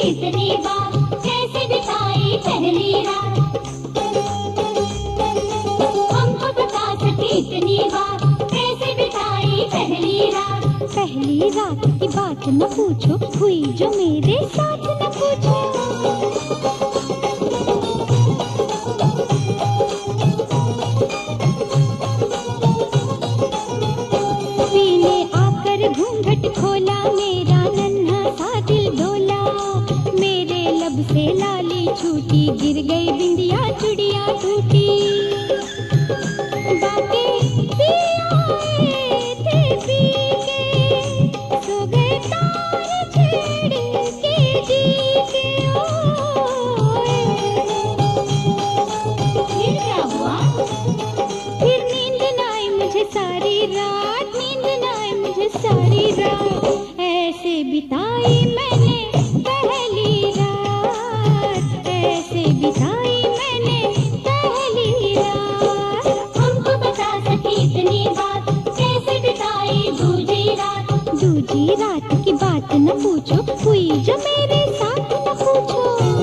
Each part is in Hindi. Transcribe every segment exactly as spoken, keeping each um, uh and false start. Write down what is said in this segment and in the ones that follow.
इतनी बात, कैसे बिताई पहली रात। हमको बता सके इतनी बात, कैसे बिताई पहली रात। पहली रात की बात न पूछो, हुई जो मेरे साथ न पूछो। पीने आकर घूंघट खोला, मेरा नन्हा सा दिल डोला। मेरे लब से लाली छूटी, गिर गई बिंदिया चुड़िया टूटी। बातें पिया थे पी के, सो गए तार छेड़ के जी के। ओए फिर क्या हुआ? फिर नींद न आई मुझे सारी रात, नींद न आई मुझे सारी रात। ऐसे बिताई मैंने पहली रात, ऐसे बिताई मैंने पहली रात। हमको बता सके इतनी बात, कैसे बिताई दूजी रात। दूजी रात की बात न पूछो, हुई जो मेरे साथ न पूछो।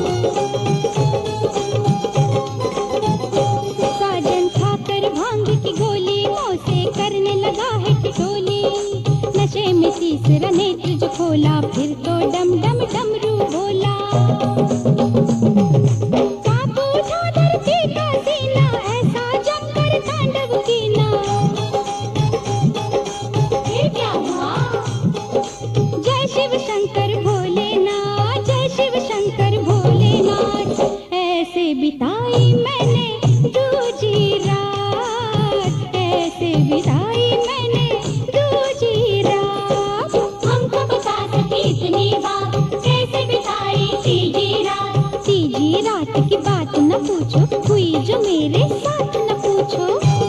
साजन खाकर भांग की गोली, मुँह से करने लगा है टिटोली। नशे में तीसरा नेत्र जो खोला, फिर तो डम डम डमरू बोला। कांप उठा धरती का सीना, ऐसा जमकर तांडव कीना। फिर क्या हुआ? जय शिव शंकर भोलेनाथ, जय शिव शंकर भोलेनाथ। ऐसे बिताई मैंने दूजी रात, ऐसे बिताई मैंने दूजी रात। हमको बता सके इतनी बात, कैसे बिताई तीजी रात। तीजी रात की बात न पूछो, हुई जो मेरे साथ न पूछो।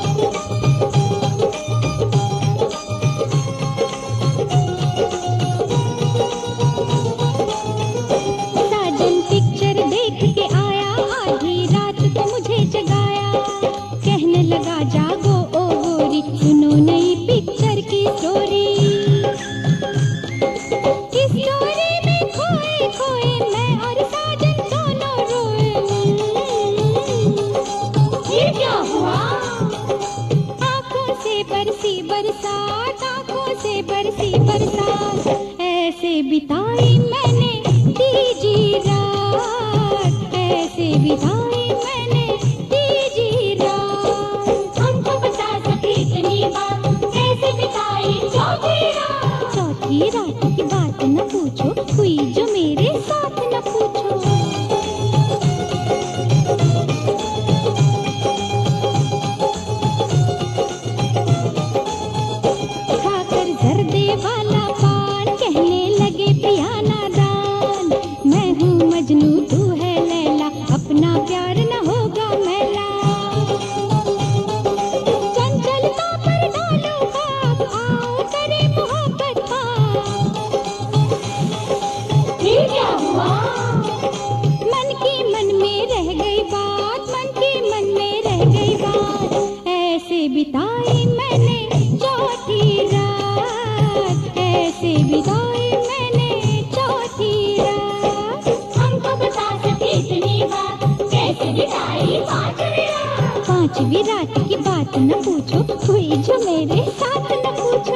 साजन पिक्चर देख के आया, आधी रात को मुझे जगाया। कहने लगा जागो ओ गोरी, सुनो नई पिक्चर की स्टोरी। इस स्टोरी में खोए खोए मैं और साजन दोनों रोए। फिर क्या हुआ? आंखों से बरसी बरसात, आंखों से बरसी बरसात। ऐसे बिताई मैंने तीजी रात, ऐसे बिताई मैंने तीजी रात। हमको बता सके इतनी बात, कैसे बिताई चौथी रात। चौथी रात की बात न पूछो, हुई जो मेरे साथ न पूछो। खाकर जर्दे वाला पान, कहने लगे पिया नादान। मैं हूँ मजनू तू है लैला, अपना प्यार न होगा मैला। चंचलता पर डालो बाप, आओ करे मोहब्बत पाप। फिर क्या हुआ? मन की मन में रह गई बात, मन की मन में रह गई बात। ऐसे बिताई मैंने चौथी रात, ऐसे बिताई मैंने चौथी रात। हमको बता सके इतनी बात, कैसे बिताई पांचवी रात। पांचवी रात की बात न पूछो, हुई जो मेरे साथ न पूछो।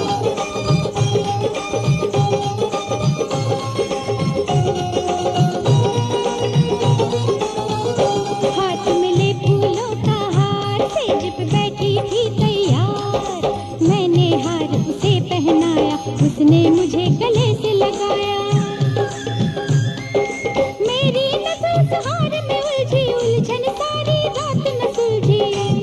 हाथ में ले फूलों का हार, सेज पे बैठी थी तैयार। मैंने हार उसे पहनाया, उसने मुझे गले से लगाया। मेरी नजर सहार में उलझी, उलझन सारी रात न सुलझी।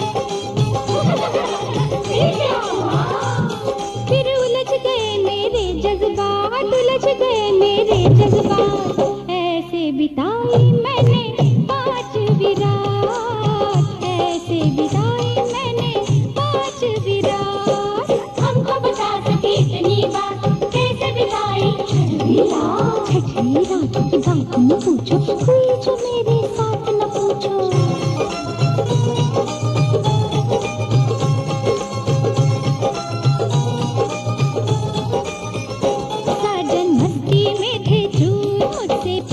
फिर क्या हुआ? फिर उलझ गए मेरे जज्बात, उलझ गए मेरे जज्बात। ऐसे बिताई मैंने पांचवी रात, ऐसे बिताई मैंने पांचवी रात। हमको बता सके इतनी बात, कैसे बिताई छठवीं रात। छठवीं रात की बात न पूछो, हुई जो मेरे साथ न पूछो। साजन मस्ती में थे चूर, मुझसे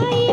बिताई